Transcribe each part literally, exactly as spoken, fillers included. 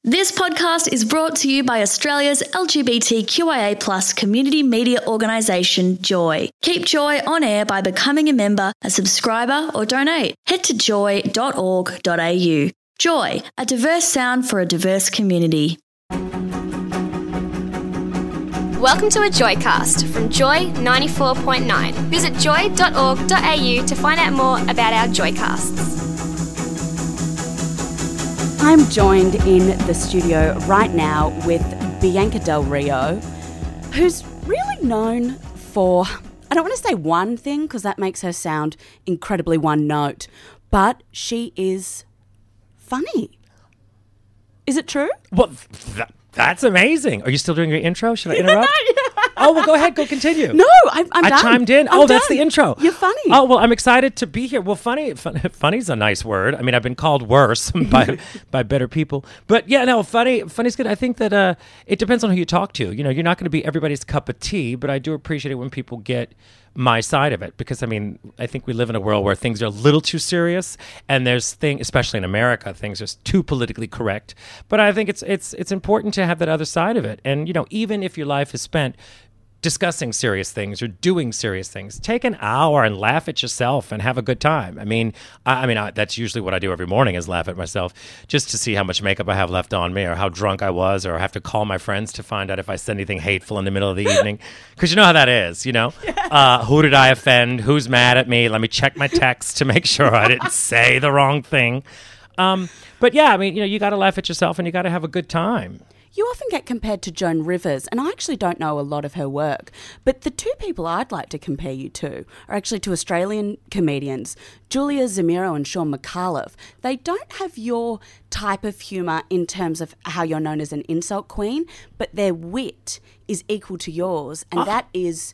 This podcast is brought to you by Australia's L G B T Q I A plus community media organisation, Joy. Keep Joy on air by becoming a member, a subscriber or donate. Head to joy dot org dot a u. Joy, a diverse sound for a diverse community. Welcome to a Joycast from Joy ninety-four point nine. Visit joy dot org dot a u to find out more about our Joycasts. I'm joined in the studio right now with Bianca Del Rio, who's really known for, I don't want to say one thing because that makes her sound incredibly one note, but she is funny. Is it true? Well, th- that's amazing. Are you still doing your intro? Should I interrupt? Yeah. Oh, well, go ahead. Go continue. No, I'm, I'm I done. chimed in. I'm oh, that's done. the intro. You're funny. Oh, well, I'm excited to be here. Well, funny, fun, funny's a nice word. I mean, I've been called worse by by better people. But yeah, no, funny, funny's good. I think that uh, it depends on who you talk to. You know, you're not going to be everybody's cup of tea, but I do appreciate it when people get my side of it, because I mean, I think we live in a world where things are a little too serious, and there's things, especially in America, things are too politically correct. But I think it's it's it's important to have that other side of it. And you know, even if your life is spent discussing serious things or doing serious things, take an hour and laugh at yourself and have a good time. I mean, I, I mean, I, that's usually what I do every morning is laugh at myself, just to see how much makeup I have left on me, or how drunk I was, or I have to call my friends to find out if I said anything hateful in the middle of the evening. Because you know how that is, you know? Yeah. Uh, who did I offend? Who's mad at me? Let me check my text to make sure I didn't say the wrong thing. Um, but yeah, I mean, you know, you got to laugh at yourself and you got to have a good time. You often get compared to Joan Rivers, and I actually don't know a lot of her work, but the two people I'd like to compare you to are actually two Australian comedians, Julia Zemiro and Sean McAuliffe. They don't have your type of humour in terms of how you're known as an insult queen, but their wit is equal to yours, and oh. that is,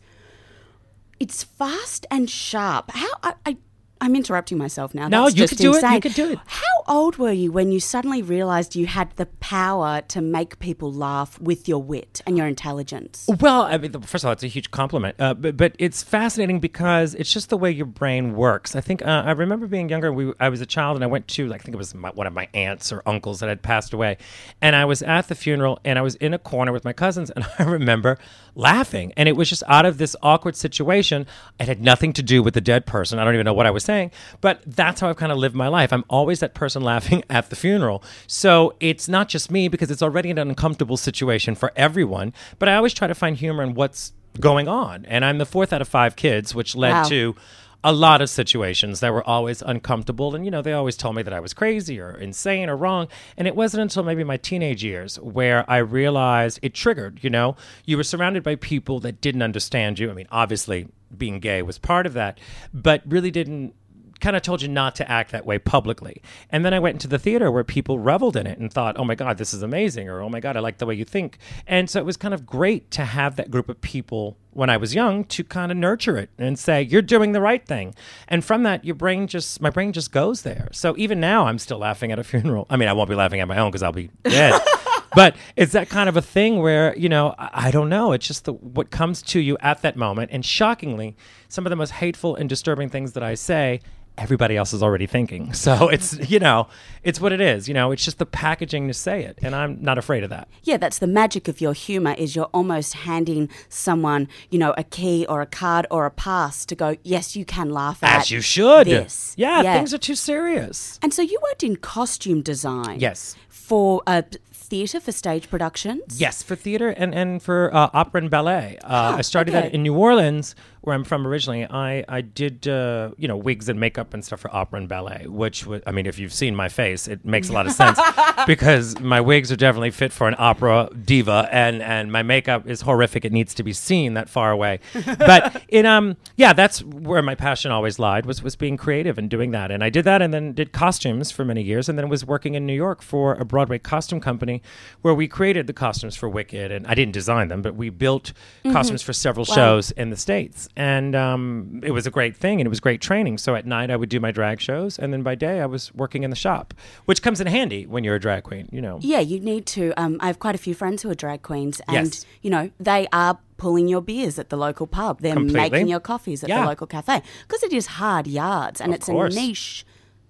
it's fast and sharp. How I, I I'm interrupting myself now. No, That's you just could do insane. it. You could do it. How old were you when you suddenly realised you had the power to make people laugh with your wit and your intelligence? Well, I mean, first of all, it's a huge compliment. Uh, but, but it's fascinating because it's just the way your brain works. I think uh, I remember being younger. We, I was a child, and I went to, like, I think it was my, one of my aunts or uncles that had passed away. And I was at the funeral, and I was in a corner with my cousins, and I remember laughing. And it was just out of this awkward situation. It had nothing to do with the dead person. I don't even know what I was saying. But that's how I've kind of lived my life. I'm always that person laughing at the funeral. So it's not just me, because it's already an uncomfortable situation for everyone. But I always try to find humor in what's going on. And I'm the fourth out of five kids, which led wow. to a lot of situations that were always uncomfortable. And, you know, they always told me that I was crazy or insane or wrong. And it wasn't until maybe my teenage years where I realized it triggered, you know. You were surrounded by people that didn't understand you. I mean, obviously, being gay was part of that, but really didn't, kind of told you not to act that way publicly. And then I went into the theater where people reveled in it and thought, oh my God, this is amazing, or oh my God, I like the way you think. And so it was kind of great to have that group of people when I was young to kind of nurture it and say, you're doing the right thing. And from that, your brain just, my brain just goes there. So even now I'm still laughing at a funeral. I mean, I won't be laughing at my own because I'll be dead. But it's that kind of a thing where, you know, I, I don't know. It's just the, what comes to you at that moment. And shockingly, some of the most hateful and disturbing things that I say, everybody else is already thinking. So it's, you know, it's what it is. You know, it's just the packaging to say it. And I'm not afraid of that. Yeah, that's the magic of your humour, is you're almost handing someone, you know, a key or a card or a pass to go, yes, you can laugh at As you should. This. Yeah, yeah, things are too serious. And so you worked in costume design. Yes. For a theatre, for stage productions? Yes, for theatre and, and for uh, opera and ballet. Uh, oh, I started okay. that in New Orleans, where I'm from originally. I, I did, uh, you know, wigs and makeup and stuff for opera and ballet, which, was, I mean, if you've seen my face, it makes a lot of sense because my wigs are definitely fit for an opera diva, and, and my makeup is horrific. It needs to be seen that far away. But, in um, yeah, that's where my passion always lied, was, was being creative and doing that. And I did that and then did costumes for many years, and then was working in New York for a Broadway costume company where we created the costumes for Wicked. And I didn't design them, but we built mm-hmm. costumes for several wow. shows in the States. And um, it was a great thing, and it was great training. So at night I would do my drag shows, and then by day I was working in the shop, which comes in handy when you're a drag queen, you know. Yeah, you need to. Um, I have quite a few friends who are drag queens, and, yes. you know, they are pulling your beers at the local pub. They're Completely. making your coffees at yeah. the local cafe, because it is hard yards, and of it's course. a niche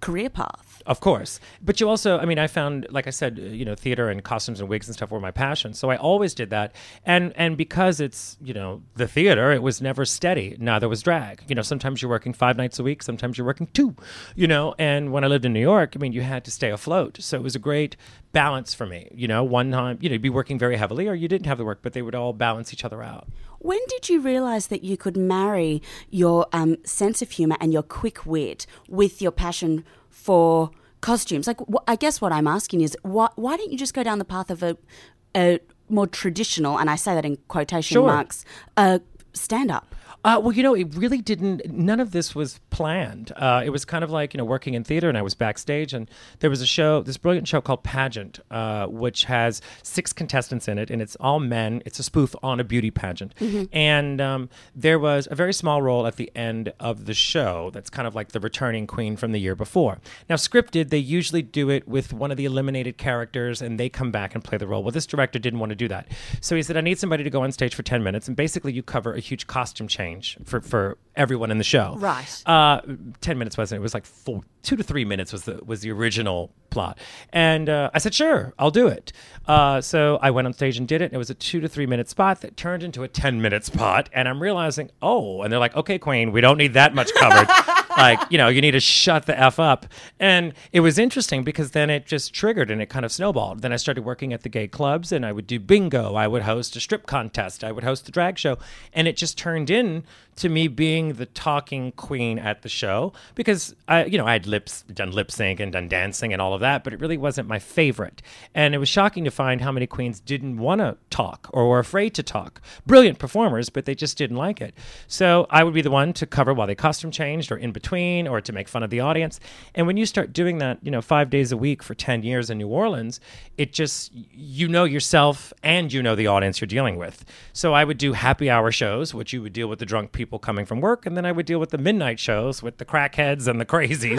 career path. Of course. But you also, I mean, I found, like I said, you know, theater and costumes and wigs and stuff were my passion. So I always did that. And and because it's, you know, the theater, it was never steady. Neither was drag. You know, sometimes you're working five nights a week. Sometimes you're working two, you know. And when I lived in New York, I mean, you had to stay afloat. So it was a great balance for me. You know, one time, you know, you'd be working very heavily or you didn't have the work, but they would all balance each other out. When did you realise that you could marry your um, sense of humour and your quick wit with your passion for costumes? Like, wh- I guess what I'm asking is, why, why don't you just go down the path of a, a more traditional, and I say that in quotation Sure. marks, uh, stand-up? Uh, well, you know, it really didn't, none of this was planned. Uh, it was kind of like, you know, working in theater, and I was backstage, and there was a show, this brilliant show called Pageant, uh, which has six contestants in it, and it's all men. It's a spoof on a beauty pageant. Mm-hmm. And um, there was a very small role at the end of the show that's kind of like the returning queen from the year before. Now, scripted, they usually do it with one of the eliminated characters, and they come back and play the role. Well, this director didn't want to do that. So he said, I need somebody to go on stage for ten minutes, and basically you cover a huge costume change for, for everyone in the show. Right. Uh, ten minutes wasn't. It was like four, two to three minutes was the was the original plot. And uh, I said, sure, I'll do it. Uh, so I went on stage and did it. It was a two to three minute spot that turned into a ten minute spot. And I'm realizing, oh, and they're like, okay, Queen, we don't need that much covered. Like, you know, you need to shut the F up. And it was interesting because then it just triggered and it kind of snowballed. Then I started working at the gay clubs and I would do bingo. I would host a strip contest. I would host the drag show. And it just turned in to me being the talking queen at the show because I, you know, I had lips, done lip sync and done dancing and all of that, but it really wasn't my favorite. And it was shocking to find how many queens didn't want to talk or were afraid to talk. Brilliant performers, but they just didn't like it. So I would be the one to cover while they costume changed or in between or to make fun of the audience. And when you start doing that, you know, five days a week for ten years in New Orleans, it just, you know yourself and you know the audience you're dealing with. So I would do happy hour shows, which you would deal with the drunk people coming from work, and then I would deal with the midnight shows with the crackheads and the crazies.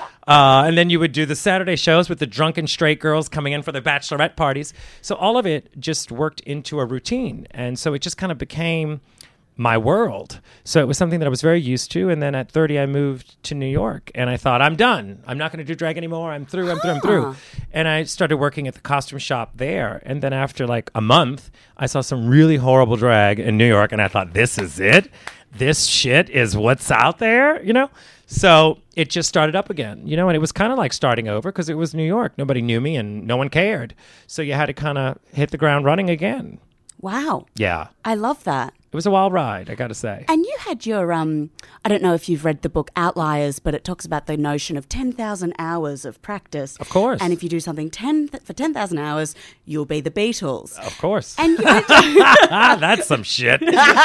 uh, and then you would do the Saturday shows with the drunken straight girls coming in for their bachelorette parties. So all of it just worked into a routine. And so it just kind of became my world. So it was something that I was very used to. And then at thirty, I moved to New York and I thought, I'm done. I'm not going to do drag anymore. I'm through, I'm through, I'm through. And I started working at the costume shop there. And then after like a month, I saw some really horrible drag in New York. And I thought, this is it. This shit is what's out there, you know? So it just started up again, you know, and it was kind of like starting over because it was New York. Nobody knew me and no one cared. So you had to kind of hit the ground running again. Wow. Yeah. I love that. It was a wild ride, I got to say. And you had your, um, I don't know if you've read the book Outliers, but it talks about the notion of ten thousand hours of practice. Of course. And if you do something ten th- for ten thousand hours, you'll be the Beatles. Of course. And you had That's some shit.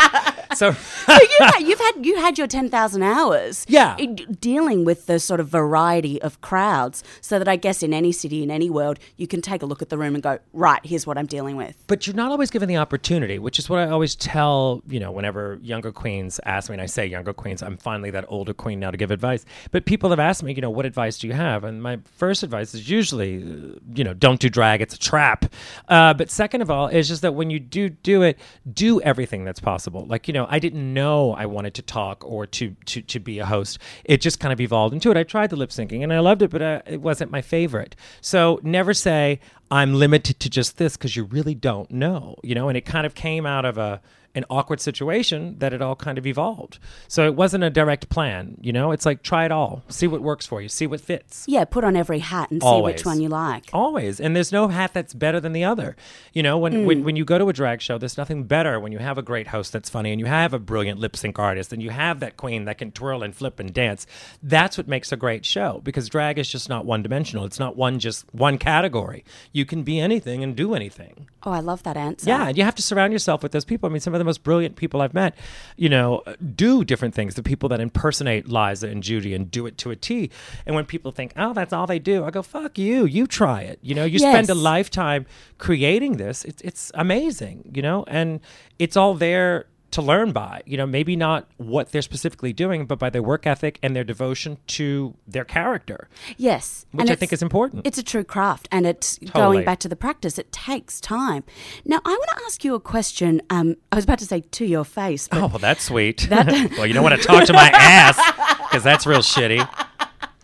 so, so you had, you've had, you had your ten thousand hours Yeah. in- dealing with the sort of variety of crowds so that I guess in any city, in any world, you can take a look at the room and go, right, here's what I'm dealing with. But you're not always given the opportunity, which is what I always tell, you know, whenever younger queens ask me, and I say younger queens, I'm finally that older queen now to give advice. But people have asked me, you know, what advice do you have? And my first advice is usually, uh, you know, don't do drag. It's a trap. Uh, but second of all, is just that when you do do it, do everything that's possible. Like, you know, I didn't know I wanted to talk or to, to, to be a host. It just kind of evolved into it. I tried the lip syncing and I loved it, but uh, it wasn't my favorite. So never say, I'm limited to just this because you really don't know, you know, and it kind of came out of a an awkward situation that it all kind of evolved. So it wasn't a direct plan, you know, it's like try it all, see what works for you, see what fits. Yeah, put on every hat and see Always. which one you like. Always. And there's no hat that's better than the other. You know, when, mm. when when you go to a drag show, there's nothing better when you have a great host that's funny and you have a brilliant lip sync artist and you have that queen that can twirl and flip and dance. That's what makes a great show because drag is just not one dimensional. It's not one just one category. You can be anything and do anything. Oh, I love that answer. Yeah, and you have to surround yourself with those people. I mean, some of the most brilliant people I've met, you know, do different things. The people that impersonate Liza and Judy and do it to a T. And when people think, oh, that's all they do, I go, fuck you. You try it. You know, you Yes. spend a lifetime creating this. It's it's amazing, you know, and it's all there to learn by, you know, maybe not what they're specifically doing, but by their work ethic and their devotion to their character. Yes. Which and I it's- think is important. It's a true craft, and it's Totally. going back to the practice. It takes time. Now, I want to ask you a question. Um, I was about to say to your face, but Oh, well, that's sweet. Well, you don't want to talk to my ass because that's real shitty.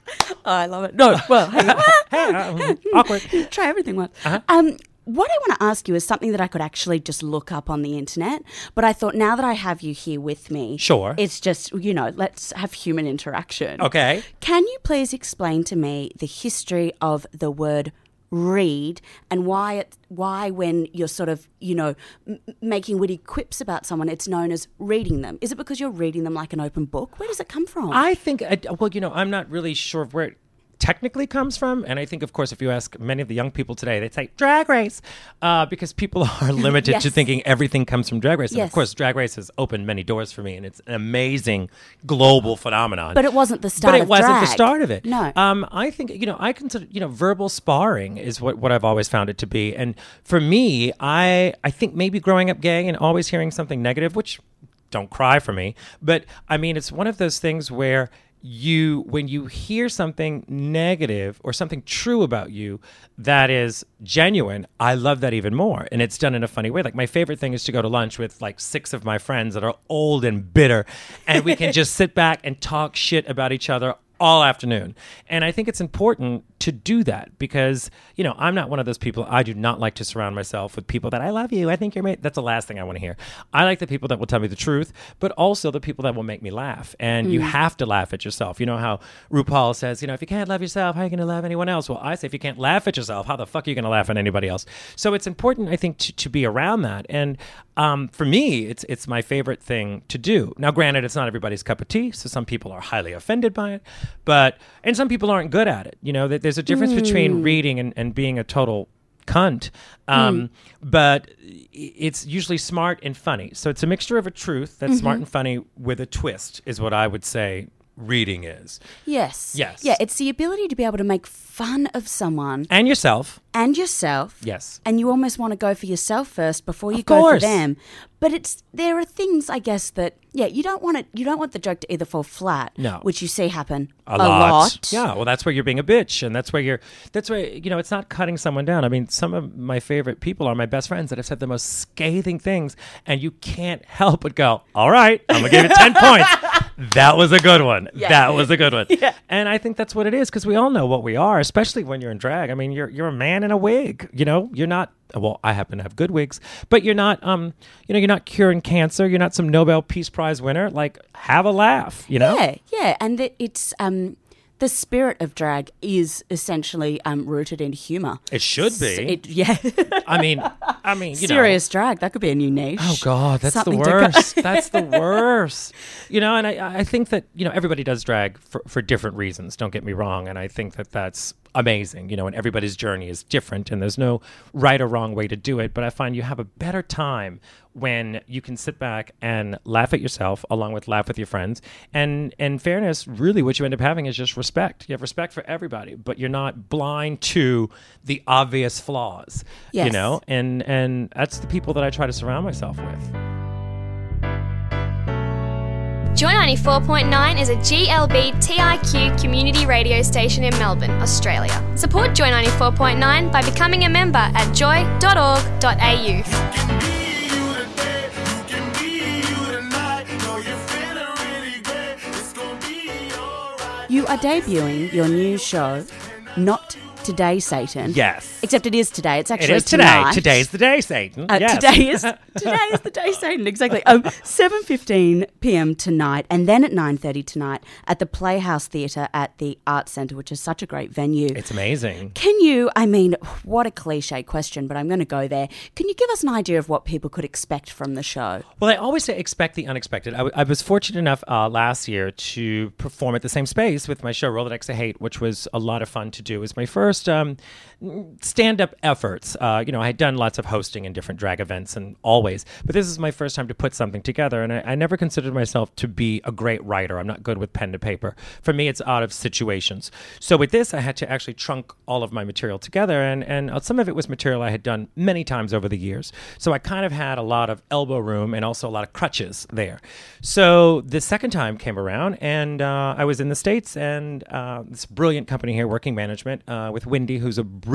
Oh, I love it. No, well, hang on. Hey, uh, awkward. Try everything once. Uh-huh. Um, what I want to ask you is something that I could actually just look up on the internet, but I thought now that I have you here with me, Sure. it's just, you know, let's have human interaction. Okay. Can you please explain to me the history of the word read and why it why when you're sort of, you know, m- making witty quips about someone, it's known as reading them? Is it because you're reading them like an open book? Where does it come from? I think, uh, well, you know, I'm not really sure of where it technically comes from. And I think, of course, if you ask many of the young people today, they'd say Drag Race, uh, because people are limited Yes. to thinking everything comes from Drag Race. And Yes. of course, Drag Race has opened many doors for me, and it's an amazing global phenomenon. But it wasn't the start But it of wasn't the drag. start of it. No. Um, I think, you know, I consider, you know, verbal sparring is what, what I've always found it to be. And for me, I I think maybe growing up gay and always hearing something negative, which don't cry for me, but I mean, it's one of those things where you, when you hear something negative or something true about you that is genuine, I love that even more. And it's done in a funny way. Like, my favorite thing is to go to lunch with like six of my friends that are old and bitter, and we can just sit back and talk shit about each other all afternoon. And I think it's important to do that because, you know, I'm not one of those people. I do not like to surround myself with people that I love you, I think you're mate. That's the last thing I want to hear. I like the people that will tell me the truth, but also the people that will make me laugh. And mm. you have to laugh at yourself. You know how RuPaul says, you know, if you can't love yourself, how are you going to love anyone else? Well, I say, if you can't laugh at yourself, how the fuck are you going to laugh at anybody else? So it's important, I think, to, to be around that. And um, for me, it's it's my favorite thing to do. Now, granted, it's not everybody's cup of tea, so some people are highly offended by it. But, and some people aren't good at it. You know, there's a difference mm. between reading and, and being a total cunt. Um, mm. But it's usually smart and funny. So it's a mixture of a truth that's mm-hmm. smart and funny with a twist is what I would say reading is. Yes. Yes. Yeah, it's the ability to be able to make fun of someone. And yourself. And yourself. Yes. And you almost want to go for yourself first before you of go course. for them. But it's there are things, I guess, that yeah, you don't want it. You don't want the joke to either fall flat, no, which you see happen a, a lot. lot. Yeah, well, that's where you're being a bitch, and that's where you're. That's where you know it's not cutting someone down. I mean, some of my favorite people are my best friends that have said the most scathing things, and you can't help but go, "All right, I'm gonna give it ten points. That was a good one. Yeah. That was a good one." Yeah. And I think that's what it is because we all know what we are, especially when you're in drag. I mean, you're you're a man in a wig. You know, you're not. Well, I happen to have good wigs, but you're not, um, you know, you're not curing cancer. You're not some Nobel Peace Prize winner. Like, have a laugh, you know? Yeah, yeah. And the, it's, um, the spirit of drag is essentially um, rooted in humour. It should be. So it, yeah. I mean, I mean, you serious know. drag. That could be a new niche. Oh God, that's Something the worst. That's the worst. You know, and I, I think that, you know, everybody does drag for, for different reasons. Don't get me wrong. And I think that that's amazing, you know, and everybody's journey is different and there's no right or wrong way to do it. But I find you have a better time when you can sit back and laugh at yourself along with laugh with your friends. And in fairness, really what you end up having is just respect. You have respect for everybody, but you're not blind to the obvious flaws, yes. you know, and, and that's the people that I try to surround myself with. Joy ninety-four point nine is a G L B T I Q community radio station in Melbourne, Australia. Support Joy ninety-four point nine by becoming a member at joy dot org dot a u. You are debuting your new show, Not Today, Satan. Yes. Except it is today. It's actually It is today. tonight. Today's the day, Satan. Uh, yes. Today is today is the day, Satan. Exactly. Um, seven fifteen p.m. tonight, and then at nine thirty tonight at the Playhouse Theatre at the Arts Centre, which is such a great venue. It's amazing. Can you? I mean, what a cliche question, but I'm going to go there. Can you give us an idea of what people could expect from the show? Well, I always say expect the unexpected. I, w- I was fortunate enough uh, last year to perform at the same space with my show Roll That X I Hate, which was a lot of fun to do. It was my first um, stand-up efforts. Uh, you know, I had done lots of hosting in different drag events and always, but this is my first time to put something together, and I, I never considered myself to be a great writer. I'm not good with pen to paper. For me, it's out of situations. So with this, I had to actually trunk all of my material together, and, and some of it was material I had done many times over the years. So I kind of had a lot of elbow room and also a lot of crutches there. So the second time came around, and uh, I was in the States, and uh, this brilliant company here, Working Management, uh, with Wendy, who's a brilliant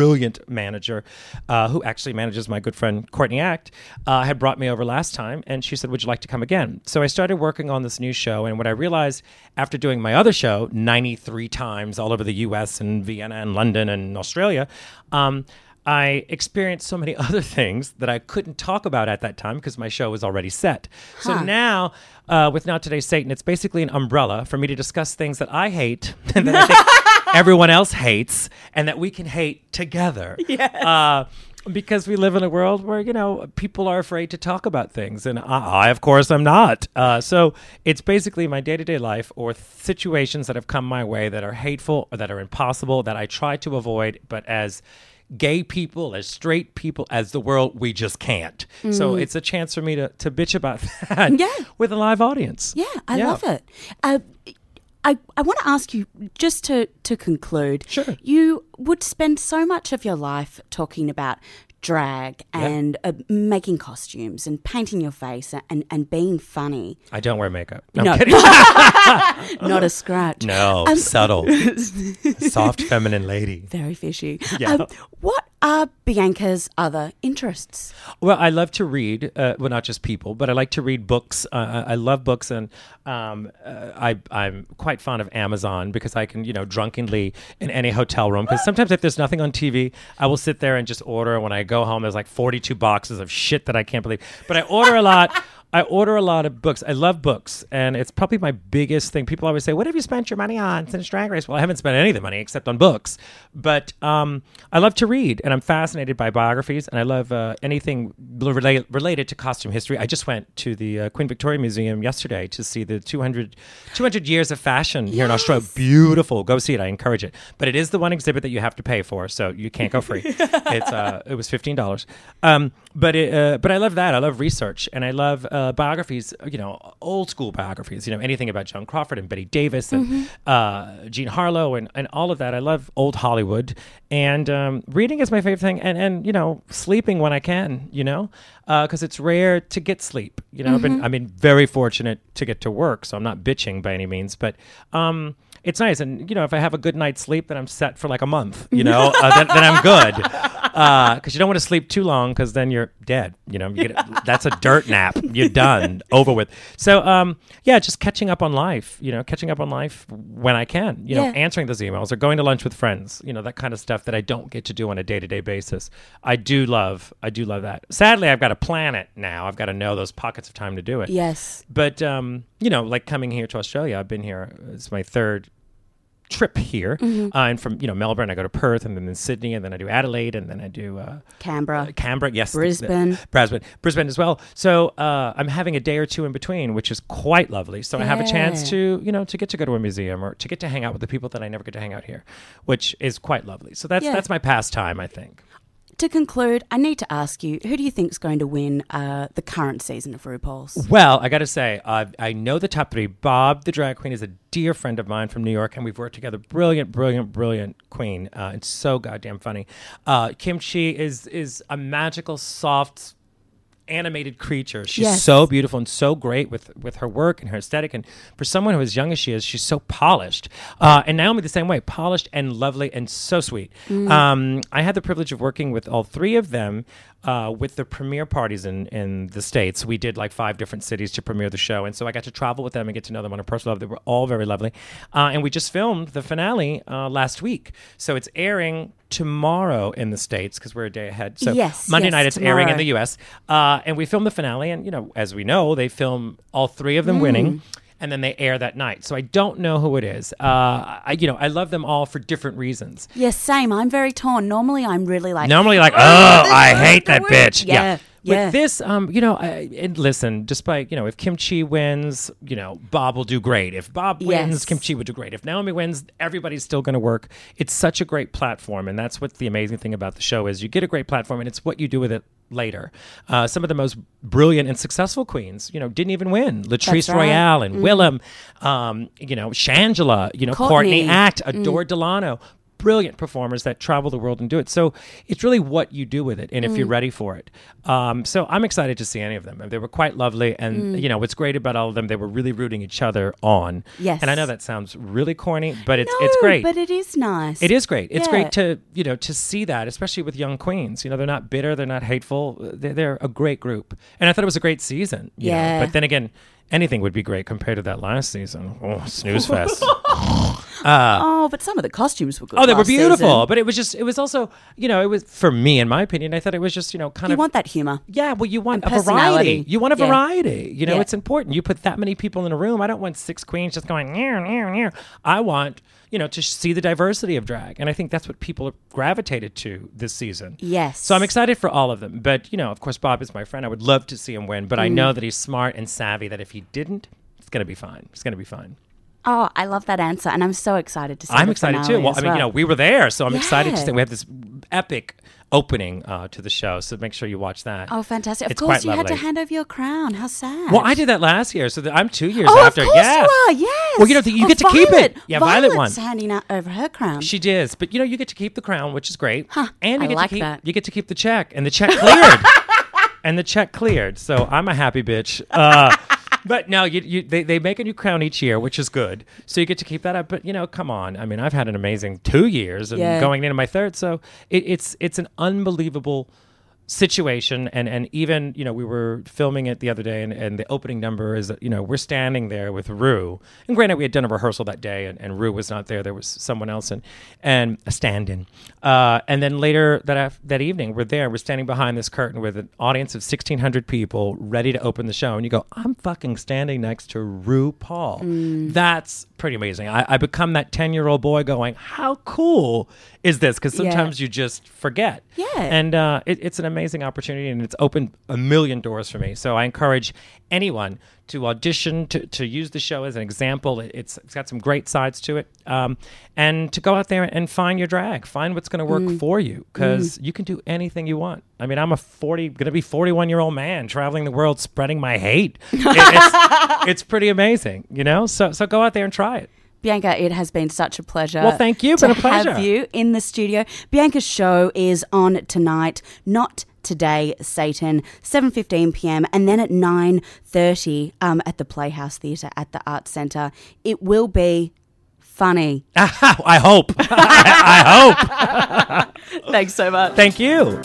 manager, uh, who actually manages my good friend Courtney Act, uh, had brought me over last time, and she said, would you like to come again? So I started working on this new show, and what I realized after doing my other show ninety-three times all over the U S and Vienna and London and Australia, um, I experienced so many other things that I couldn't talk about at that time because my show was already set. Huh. So now, uh, with Not Today's Satan, it's basically an umbrella for me to discuss things that I hate and that I think everyone else hates and that we can hate together. Yes. Uh, because we live in a world where, you know, people are afraid to talk about things. And I, I of course, am not. Uh, so it's basically my day-to-day life or th- situations that have come my way that are hateful or that are impossible that I try to avoid, but as gay people, as straight people, as the world, we just can't. Mm. So it's a chance for me to, to bitch about that yeah. with a live audience. Yeah, I yeah. love it. Uh, I, I want to ask you, just to, to conclude, sure. you would spend so much of your life talking about drag and yeah. uh, making costumes and painting your face and, and being funny. I don't wear makeup. No, no. I'm kidding. Not a scratch. No, um, subtle. Soft, feminine lady. Very fishy. Yeah. Um, what are Bianca's other interests? Well, I love to read. Uh, well, not just people, but I like to read books. Uh, I love books, and um, uh, I, I'm quite fond of Amazon because I can, you know, drunkenly in any hotel room. Because sometimes if there's nothing on T V, I will sit there and just order. When I go home, there's like forty-two boxes of shit that I can't believe. But I order a lot. I order a lot of books. I love books, and it's probably my biggest thing. People always say, what have you spent your money on since Drag Race? Well, I haven't spent any of the money except on books. But um, I love to read, and I'm fascinated by biographies, and I love uh, anything rela- related to costume history. I just went to the uh, Queen Victoria Museum yesterday to see the two hundred, two hundred years of fashion yes. here in Australia. Beautiful. Go see it. I encourage it. But it is the one exhibit that you have to pay for, so you can't go free. it's uh, It was fifteen dollars. Um, but, it, uh, but I love that. I love research, and I love... Uh, biographies, you know, old school biographies, you know, anything about Joan Crawford and Betty Davis and mm-hmm. uh, Jean Harlow and, and all of that. I love old Hollywood, and um, reading is my favorite thing, and, and, you know, sleeping when I can, you know, because uh, it's rare to get sleep. You know, mm-hmm. I've been, I've been very fortunate to get to work, so I'm not bitching by any means, but um, it's nice. And, you know, if I have a good night's sleep, then I'm set for like a month, you know, uh, then, then I'm good. Because uh, you don't want to sleep too long because then you're dead. You know, you get, that's a dirt nap. You're done, over with. So, um, yeah, just catching up on life, you know, catching up on life when I can, you know, yeah. answering those emails or going to lunch with friends, you know, that kind of stuff that I don't get to do on a day-to-day basis. I do love, I do love that. Sadly, I've got to plan it now. I've got to know those pockets of time to do it. Yes. But, um, you know, like coming here to Australia, I've been here, it's my third trip here, mm-hmm. uh, and from you know Melbourne I go to Perth, and then in Sydney, and then I do Adelaide, and then I do uh, Canberra, uh, Canberra, yes, Brisbane, the, the, Brisbane, Brisbane as well. So uh, I'm having a day or two in between, which is quite lovely. So yeah. I have a chance to you know to get to go to a museum or to get to hang out with the people that I never get to hang out here, which is quite lovely. So that's yeah. that's my pastime, I think. To conclude, I need to ask you, who do you think is going to win uh, the current season of RuPaul's? Well, I got to say, uh, I know the top three. Bob, the drag queen, is a dear friend of mine from New York, and we've worked together. Brilliant, brilliant, brilliant queen. Uh, and so goddamn funny. Uh, Kim Chi is is a magical, soft, animated creature. She's yes. so beautiful and so great with with her work and her aesthetic, and for someone who as young as she is, she's so polished. Uh, and Naomi the same way, polished and lovely and so sweet. Mm. Um, I had the privilege of working with all three of them uh, with the premiere parties in, in the States. We did like five different cities to premiere the show, and so I got to travel with them and get to know them on a personal level. They were all very lovely. Uh, and we just filmed the finale uh, last week. So it's airing tomorrow in the States because we're a day ahead. So yes, Monday yes, night it's tomorrow. airing in the U S. Uh, and we filmed the finale, and you know, as we know, they film all three of them mm. winning, and then they air that night. So I don't know who it is. Uh, I, you know, I love them all for different reasons. Yes, same. I'm very torn. Normally, I'm really like normally like, oh, oh I hate that bitch. Yeah. yeah. Yeah. With this, um, you know, I, and listen, despite, you know, if Kim Chi wins, you know, Bob will do great. If Bob wins, yes. Kim Chi would do great. If Naomi wins, everybody's still going to work. It's such a great platform, and that's what the amazing thing about the show is. You get a great platform, and it's what you do with it later. Uh, some of the most brilliant and successful queens, you know, didn't even win. Latrice right. Royale and mm. Willem, um, you know, Shangela, you know, Courtney, Courtney Act, Adore mm. Delano. brilliant performers that travel the world and do it. So it's really what you do with it and if mm. you're ready for it. Um, so I'm excited to see any of them. They were quite lovely. And, mm. you know, what's great about all of them, they were really rooting each other on. Yes. And I know that sounds really corny, but it's no, it's great. but it is nice. It is great. It's yeah. great to, you know, to see that, especially with young queens. You know, they're not bitter. They're not hateful. They're, they're a great group. And I thought it was a great season. You yeah. know? But then again, anything would be great compared to that last season. Oh, snooze fest. Uh, oh, but some of the costumes were good. Oh, they were last beautiful. season. But it was just, it was also, you know, it was, for me, in my opinion, I thought it was just, you know, kind you of. You want that humor. Yeah, well, you want and a variety. You want a yeah. variety. You know, yeah. it's important. You put that many people in a room. I don't want six queens just going, near, near, near. I want, you know, to see the diversity of drag. And I think that's what people have gravitated to this season. Yes. So I'm excited for all of them. But, you know, of course, Bob is my friend. I would love to see him win. But mm. I know that he's smart and savvy, that if he didn't, it's going to be fine. It's going to be fine. Oh, I love that answer, and I'm so excited to see I'm the excited too. Well, I mean, well. you know, we were there, so I'm yeah. excited to see. We have this epic opening uh, to the show, so make sure you watch that. Oh, fantastic! It's of course, quite you lovely. had to hand over your crown. How sad. Well, I did that last year, so that I'm two years oh, after. of course yes. you are. Yes. Well, you know, you oh, get to Violet. keep it. Yeah, Violet Violet's won. handing out over her crown. She did, but you know, you get to keep the crown, which is great. Huh, and you I get like to keep, that. You get to keep the check, and the check cleared. and the check cleared, so I'm a happy bitch. Uh, But no, you, you, they, they make a new crown each year, which is good. So you get to keep that up. But, you know, come on. I mean, I've had an amazing two years and yeah. going into my third. So it, it's it's an unbelievable situation. And, and even, you know, we were filming it the other day, and, and the opening number is, you know, we're standing there with Rue. And granted, we had done a rehearsal that day, and, and Rue was not there. There was someone else and, and a stand-in. Uh, and then later that af- that evening, we're there. We're standing behind this curtain with an audience of sixteen hundred people ready to open the show. And you go, I'm fucking standing next to RuPaul. Mm. That's pretty amazing. I, I become that ten-year-old boy going, how cool is this? Because sometimes yeah. you just forget. Yeah. And uh, it, it's an amazing opportunity, and it's opened a million doors for me. So I encourage anyone to audition, to, to use the show as an example. It, it's, it's got some great sides to it. Um, and to go out there and find your drag. Find what's going to work mm. for you, because mm. you can do anything you want. I mean, I'm a forty, going to be forty-one-year-old man traveling the world spreading my hate. It, it's, it's pretty amazing, you know? So so go out there and try it. Bianca, it has been such a pleasure. Well, thank you. It's to been a pleasure. have you in the studio. Bianca's show is on tonight, Not Today, Satan, seven fifteen p.m. and then at nine thirty um, at the Playhouse Theatre at the Arts Centre. It will be funny. I hope. I, I hope. Thanks so much. Thank you.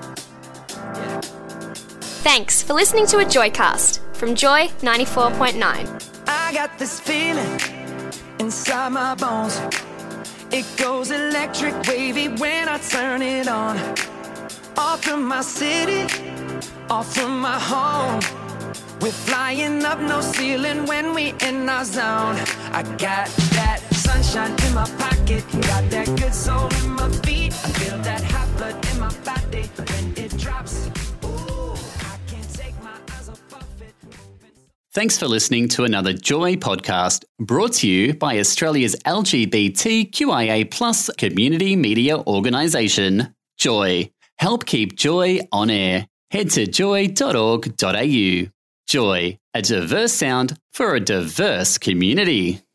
Thanks for listening to a Joycast from Joy ninety-four point nine. I got this feeling inside my bones. It goes electric wavy when I turn it on. Off from my city, off from my home. We're flying up no ceiling when we in our zone. I got that sunshine in my pocket, got that good soul in my feet. I feel that hot blood in my body when it drops. Ooh, I can't take my eyes off of it. Thanks for listening to another Joy podcast, brought to you by Australia's L G B T Q I A plus community media organisation, Joy. Help keep Joy on air. Head to joy dot org dot a u. Joy, a diverse sound for a diverse community.